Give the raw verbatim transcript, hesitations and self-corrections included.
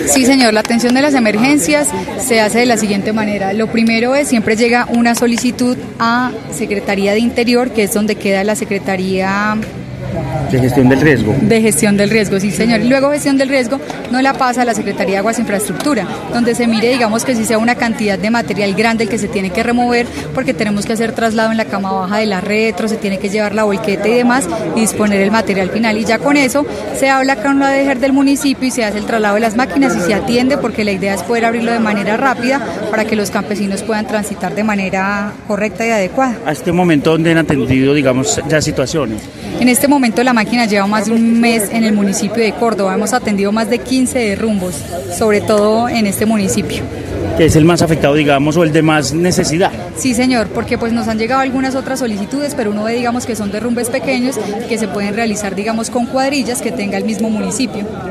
Sí, señor, la atención de las emergencias se hace de la siguiente manera. Lo primero es, siempre llega una solicitud a Secretaría de Interior, que es donde queda la Secretaría de gestión del riesgo. De gestión del riesgo, sí, señor. Y luego gestión del riesgo no la pasa a la Secretaría de Aguas e Infraestructura, donde se mire, digamos, que si sea una cantidad de material grande el que se tiene que remover, porque tenemos que hacer traslado en la cama baja de la retro, se tiene que llevar la volqueta y demás, y disponer el material final. Y ya con eso se habla con la D G E R del municipio y se hace el traslado de las máquinas y se atiende, porque la idea es poder abrirlo de manera rápida para que los campesinos puedan transitar de manera correcta y adecuada. ¿A este momento dónde han atendido, digamos, ya situaciones? En este momento la máquina lleva más de un mes en el municipio de Córdoba. Hemos atendido más de quince derrumbos, sobre todo en este municipio. ¿Que es el más afectado, digamos, o el de más necesidad? Sí, señor, porque pues nos han llegado algunas otras solicitudes, pero uno ve, digamos, que son derrumbes pequeños que se pueden realizar, digamos, con cuadrillas que tenga el mismo municipio.